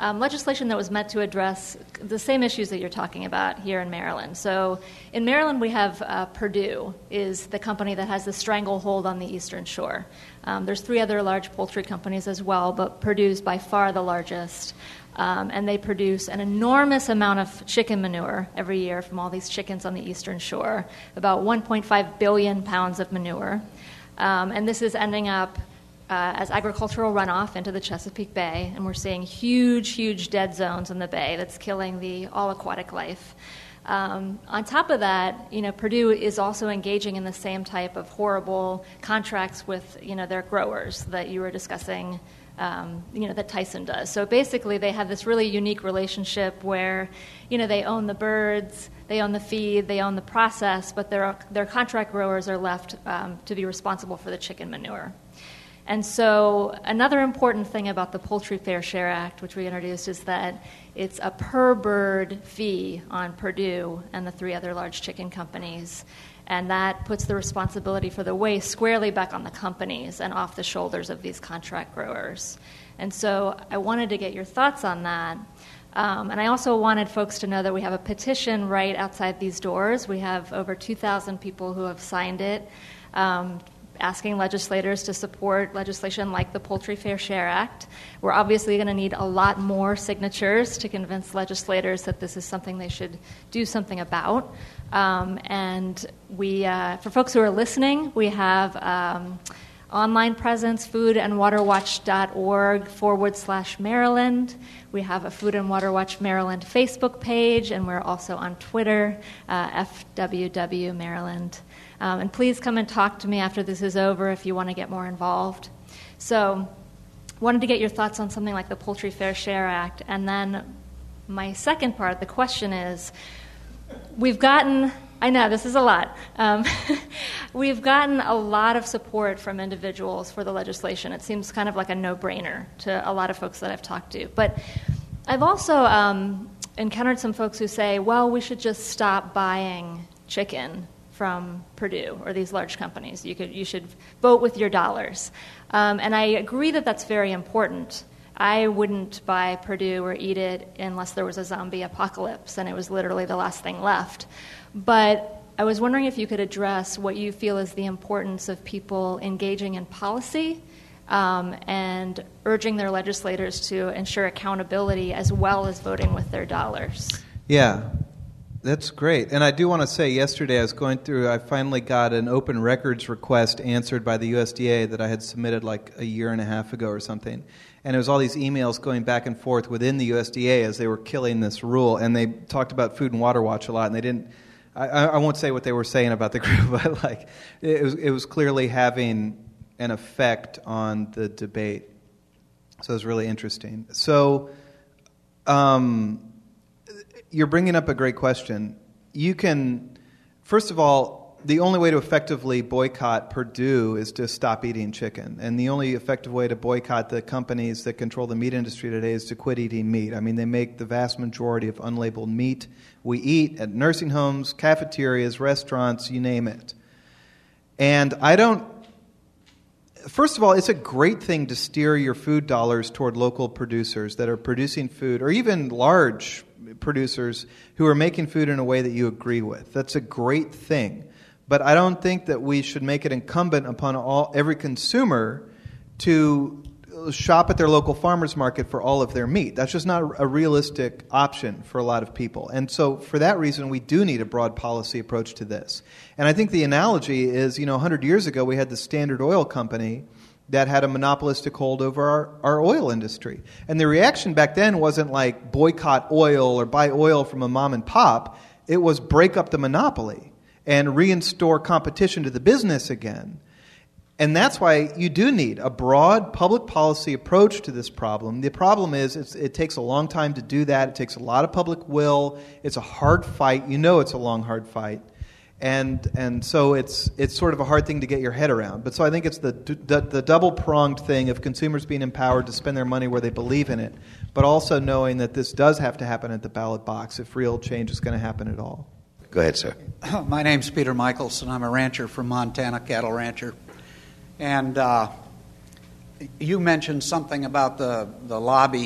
um, legislation that was meant to address the same issues that you're talking about here in Maryland. So in Maryland, we have uh, Perdue is the company that has the stranglehold on the Eastern Shore. Um, there's three other large poultry companies as well, but Perdue's by far the largest. Um, and they produce an enormous amount of chicken manure every year from all these chickens on the Eastern Shore, about one point five billion pounds of manure. Um, and this is ending up uh, as agricultural runoff into the Chesapeake Bay, and we're seeing huge, huge dead zones in the bay that's killing the all-aquatic life. Um, on top of that, you know, Perdue is also engaging in the same type of horrible contracts with, you know, their growers that you were discussing, um, you know, that Tyson does. So basically, they have this really unique relationship where, you know, they own the birds, they own the feed, they own the process, but their their contract growers are left um, to be responsible for the chicken manure. And so another important thing about the Poultry Fair Share Act, which we introduced, is that it's a per-bird fee on Perdue and the three other large chicken companies, and that puts the responsibility for the waste squarely back on the companies and off the shoulders of these contract growers. And so I wanted to get your thoughts on that. Um, and I also wanted folks to know that we have a petition right outside these doors. We have over two thousand people who have signed it, um, asking legislators to support legislation like the Poultry Fair Share Act. We're obviously going to need a lot more signatures to convince legislators that this is something they should do something about. Um, and we, uh, for folks who are listening, we have um, online presence, foodandwaterwatch.org forward slash Maryland. We have a Food and Water Watch Maryland Facebook page, and we're also on Twitter, uh, F W W Maryland. Um, and please come and talk to me after this is over if you want to get more involved. So wanted to get your thoughts on something like the Poultry Fair Share Act. And then my second part, the question is, we've gotten, I know this is a lot, um, we've gotten a lot of support from individuals for the legislation. It seems kind of like a no-brainer to a lot of folks that I've talked to. But I've also um, encountered some folks who say, well, we should just stop buying chicken from Perdue or these large companies. You could, you should vote with your dollars. Um, and I agree that that's very important. I wouldn't buy Perdue or eat it unless there was a zombie apocalypse and it was literally the last thing left. But I was wondering if you could address what you feel is the importance of people engaging in policy um, and urging their legislators to ensure accountability as well as voting with their dollars. Yeah. That's great. And I do want to say, yesterday I was going through, I finally got an open records request answered by the U S D A that I had submitted like a year and a half ago or something. And it was all these emails going back and forth within the U S D A as they were killing this rule. And they talked about Food and Water Watch a lot. And they didn't, I, I won't say what they were saying about the group, but like it was, it was clearly having an effect on the debate. So it was really interesting. So, um... you're bringing up a great question. You can, first of all, the only way to effectively boycott Perdue is to stop eating chicken. And the only effective way to boycott the companies that control the meat industry today is to quit eating meat. I mean, they make the vast majority of unlabeled meat we eat at nursing homes, cafeterias, restaurants, you name it. And I don't, first of all, it's a great thing to steer your food dollars toward local producers that are producing food, or even large producers who are making food in a way that you agree with. That's a great thing. But I don't think that we should make it incumbent upon all every consumer to shop at their local farmers market for all of their meat. That's just not a realistic option for a lot of people. And so for that reason, we do need a broad policy approach to this. And I think the analogy is, you know, one hundred years ago, we had the Standard Oil Company that had a monopolistic hold over our, our oil industry. And the reaction back then wasn't like boycott oil or buy oil from a mom and pop. It was break up the monopoly and reinstore competition to the business again. And that's why you do need a broad public policy approach to this problem. The problem is it's, it takes a long time to do that. It takes a lot of public will. It's a hard fight. You know it's a long, hard fight. And and so it's it's sort of a hard thing to get your head around. But so I think it's the the, the double-pronged thing of consumers being empowered to spend their money where they believe in it, but also knowing that this does have to happen at the ballot box if real change is going to happen at all. Go ahead, sir. My name's Peter Michelson. I'm a rancher from Montana, cattle rancher. And uh, you mentioned something about the, the lobby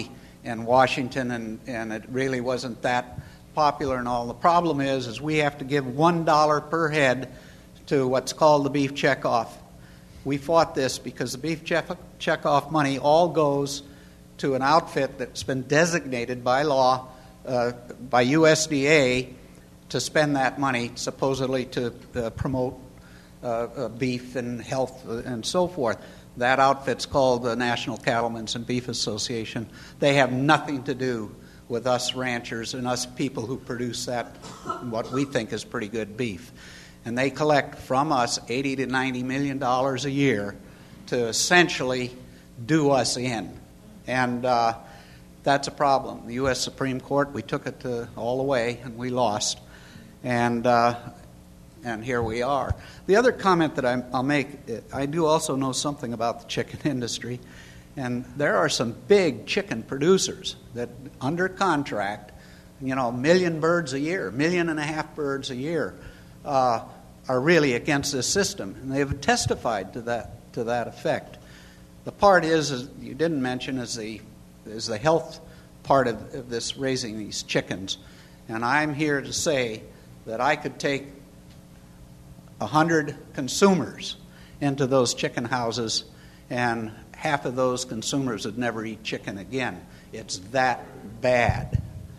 in Washington, and, and it really wasn't that popular and all. The problem is, is we have to give one dollar per head to what's called the beef checkoff. We fought this because the beef check- checkoff money all goes to an outfit that's been designated by law, uh, by U S D A, to spend that money supposedly to uh, promote uh, uh, beef and health and so forth. That outfit's called the National Cattlemen's and Beef Association. They have nothing to do with us ranchers and us people who produce that, what we think is pretty good beef. And they collect from us eighty to ninety million dollars a year to essentially do us in. And uh, that's a problem. The U S Supreme Court, we took it to all the way, and we lost. And uh, and here we are. The other comment that I'm, I'll make, I do also know something about the chicken industry, and there are some big chicken producers that, under contract, you know, a million birds a year, a million and a half birds a year, uh, are really against this system, and they've testified to that to that effect. The part is, is you didn't mention, is the is the health part of, of this raising these chickens, and I'm here to say that I could take a hundred consumers into those chicken houses, and half of those consumers would never eat chicken again. It's that bad.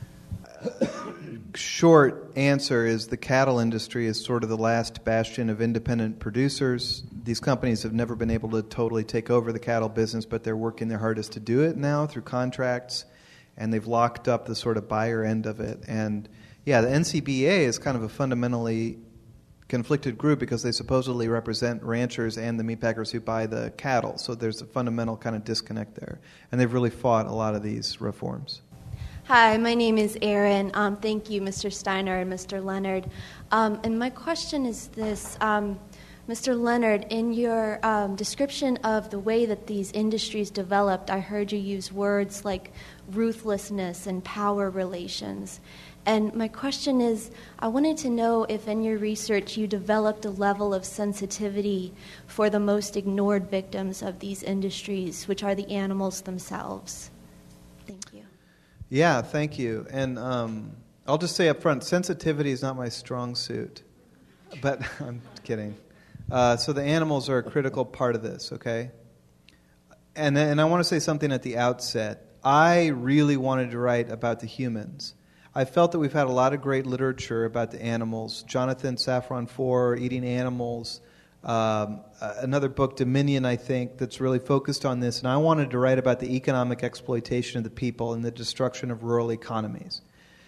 Short answer is the cattle industry is sort of the last bastion of independent producers. These companies have never been able to totally take over the cattle business, but they're working their hardest to do it now through contracts, and they've locked up the sort of buyer end of it. And yeah, the N C B A is kind of a fundamentally conflicted group because they supposedly represent ranchers and the meatpackers who buy the cattle. So there's a fundamental kind of disconnect there. And they've really fought a lot of these reforms. Hi, my name is Erin. Um, thank you, Mister Steiner and Mister Leonard. Um, and my question is this. Um, Mister Leonard, in your um, description of the way that these industries developed, I heard you use words like ruthlessness and power relations. And my question is, I wanted to know if in your research you developed a level of sensitivity for the most ignored victims of these industries, which are the animals themselves. Thank you. Yeah, thank you. And um, I'll just say up front, sensitivity is not my strong suit. But I'm kidding. Uh, so the animals are a critical part of this, okay? And, and I want to say something at the outset. I really wanted to write about the humans. I felt that we've had a lot of great literature about the animals. Jonathan Safran Foer, Eating Animals, um, another book, Dominion, I think, that's really focused on this. And I wanted to write about the economic exploitation of the people and the destruction of rural economies.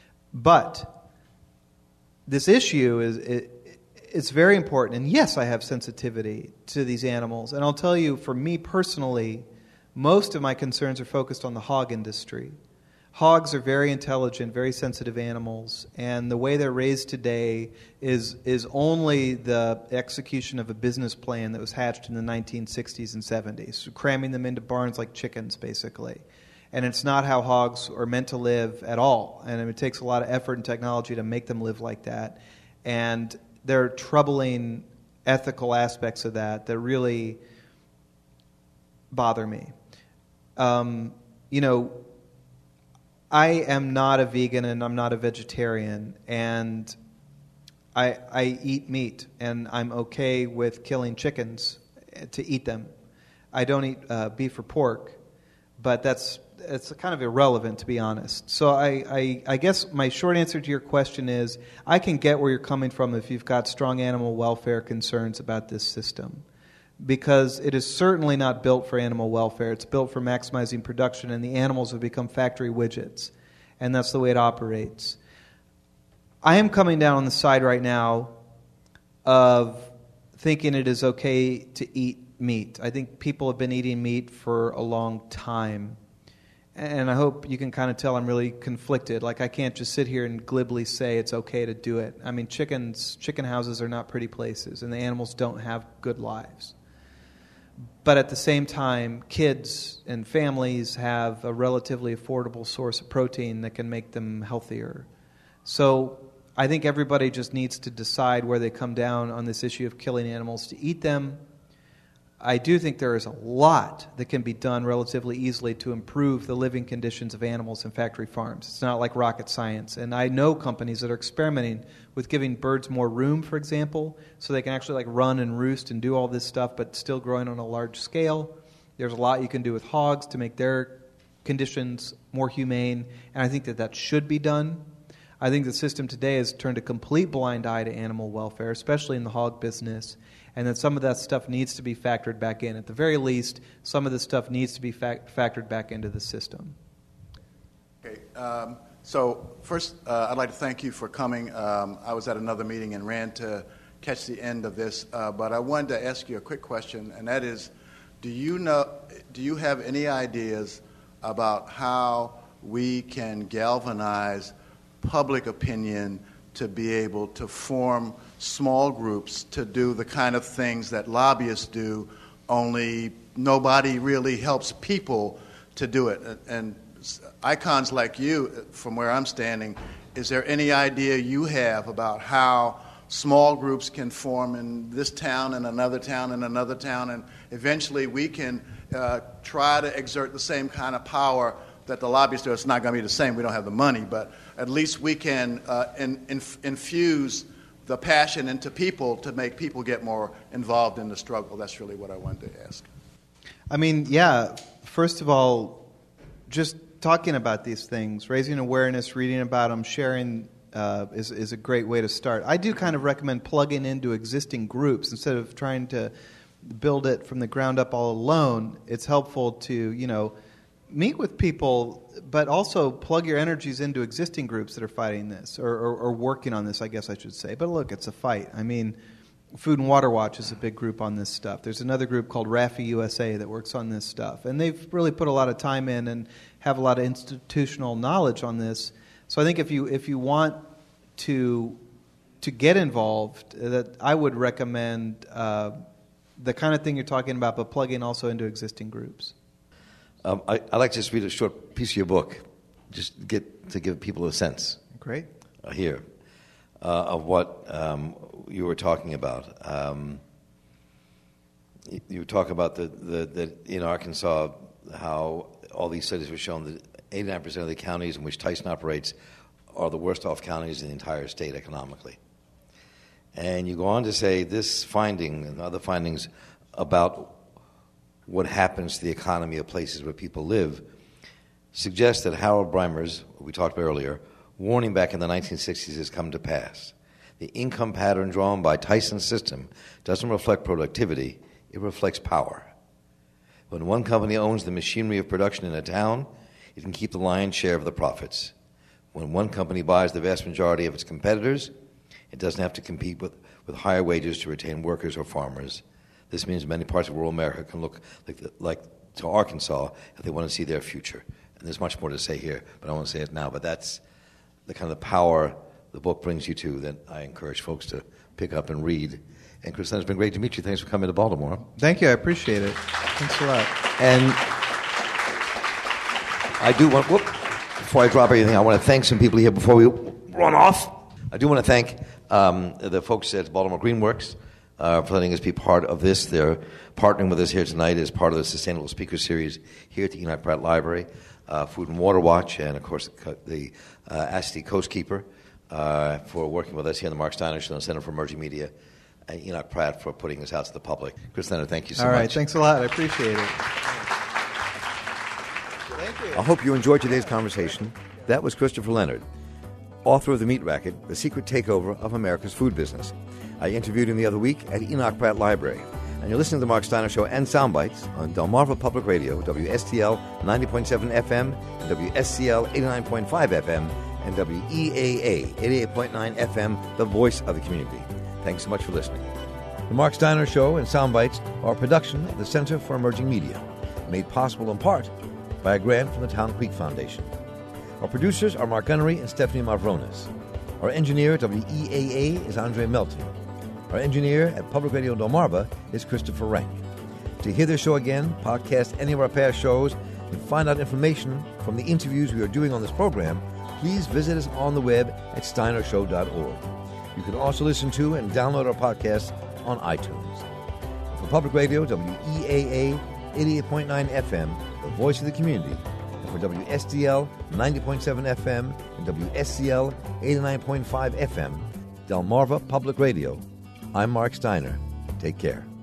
But this issue is it, it's very important. And yes, I have sensitivity to these animals. And I'll tell you, for me personally, most of my concerns are focused on the hog industry. Hogs are very intelligent, very sensitive animals, and the way they're raised today is is only the execution of a business plan that was hatched in the nineteen sixties and seventies, so cramming them into barns like chickens, basically. And it's not how hogs are meant to live at all, and it takes a lot of effort and technology to make them live like that. And there are troubling ethical aspects of that that really bother me. Um, you know, I am not a vegan and I'm not a vegetarian, and I, I eat meat, and I'm okay with killing chickens to eat them. I don't eat uh, beef or pork, but that's it's kind of irrelevant, to be honest. So I, I, I guess my short answer to your question is I can get where you're coming from if you've got strong animal welfare concerns about this system, because it is certainly not built for animal welfare. It's built for maximizing production, and the animals have become factory widgets, and that's the way it operates. I am coming down on the side right now of thinking it is okay to eat meat. I think people have been eating meat for a long time, and I hope you can kind of tell I'm really conflicted. Like, I can't just sit here and glibly say it's okay to do it. I mean, chickens, chicken houses are not pretty places, and the animals don't have good lives. But at the same time, kids and families have a relatively affordable source of protein that can make them healthier. So I think everybody just needs to decide where they come down on this issue of killing animals to eat them. I do think there is a lot that can be done relatively easily to improve the living conditions of animals in factory farms. It's not like rocket science. And I know companies that are experimenting with giving birds more room, for example, so they can actually like run and roost and do all this stuff, but still growing on a large scale. There's a lot you can do with hogs to make their conditions more humane, and I think that that should be done. I think the system today has turned a complete blind eye to animal welfare, especially in the hog business, and that some of that stuff needs to be factored back in. At the very least, some of this stuff needs to be fac- factored back into the system. Okay. Um, so first, uh, I'd like to thank you for coming. Um, I was at another meeting and ran to catch the end of this, uh, but I wanted to ask you a quick question, and that is, do you know, do you have any ideas about how we can galvanize public opinion to be able to form small groups to do the kind of things that lobbyists do, only nobody really helps people to do it? And icons like you, from where I'm standing, is there any idea you have about how small groups can form in this town and another town and another town, and eventually we can uh, try to exert the same kind of power that the lobbyists do? It's not going to be the same. We don't have the money, but at least we can uh, in, in, infuse the passion into people to make people get more involved in the struggle. That's really what I wanted to ask. I mean, yeah, first of all, just talking about these things, raising awareness, reading about them, sharing uh, is, is a great way to start. I do kind of recommend plugging into existing groups instead of trying to build it from the ground up all alone. It's helpful to, you know, meet with people, but also plug your energies into existing groups that are fighting this, or, or, or working on this, I guess I should say. But look, it's a fight. I mean, Food and Water Watch is a big group on this stuff. There's another group called RAFI U S A that works on this stuff. And they've really put a lot of time in and have a lot of institutional knowledge on this. So I think if you if you want to to get involved, that I would recommend uh, the kind of thing you're talking about, but plugging also into existing groups. Um, I, I'd like to just read a short piece of your book, just get to give people a sense. Great. Uh, here uh, of what um, you were talking about. Um, you, you talk about the, the, the in Arkansas how all these studies have shown that eighty-nine percent of the counties in which Tyson operates are the worst off counties in the entire state economically. And you go on to say this finding and other findings about what happens to the economy of places where people live suggests that Harold Breimer's, what we talked about earlier, warning back in the nineteen sixties has come to pass. The income pattern drawn by Tyson's system doesn't reflect productivity, it reflects power. When one company owns the machinery of production in a town, it can keep the lion's share of the profits. When one company buys the vast majority of its competitors, it doesn't have to compete with, with higher wages to retain workers or farmers. This means many parts of rural America can look like, like to Arkansas if they want to see their future. And there's much more to say here, but I won't say it now. But that's the kind of power the book brings you to that I encourage folks to pick up and read. And Chris, it's been great to meet you. Thanks for coming to Baltimore. Thank you. I appreciate it. Thanks a lot. And I do want, whoop, before I drop anything, I want to thank some people here before we run off. I do want to thank um, the folks at Baltimore Greenworks uh, for letting us be part of this. They're partnering with us here tonight as part of the Sustainable Speaker Series here at the Enoch Pratt Library. Uh, Food and Water Watch, and of course the uh, Asti Coastkeeper uh, for working with us here in the Mark Steiner Show and Center for Emerging Media, and Enoch Pratt for putting this out to the public. Chris Leonard, thank you so much. All right, thanks a lot. I appreciate it. Thank you. I hope you enjoyed today's conversation. That was Christopher Leonard, author of The Meat Racket, The Secret Takeover of America's Food Business. I interviewed him the other week at Enoch Pratt Library. And you're listening to the Mark Steiner Show and Soundbites on Delmarva Public Radio, W S T L ninety point seven F M, and W S C L eighty-nine point five F M, and W E A A eighty-eight point nine F M, the voice of the community. Thanks so much for listening. The Mark Steiner Show and Soundbites are a production of the Center for Emerging Media, made possible in part by a grant from the Town Creek Foundation. Our producers are Mark Gunnery and Stephanie Mavronis. Our engineer at W E A A is Andre Melton. Our engineer at Public Radio Delmarva is Christopher Rank. To hear this show again, podcast any of our past shows, and find out information from the interviews we are doing on this program, please visit us on the web at steiner show dot org. You can also listen to and download our podcasts on iTunes. For Public Radio, W E A A eighty-eight point nine F M, the voice of the community. And for W S D L ninety point seven F M and W S C L eighty-nine point five F M, Delmarva Public Radio. I'm Mark Steiner. Take care.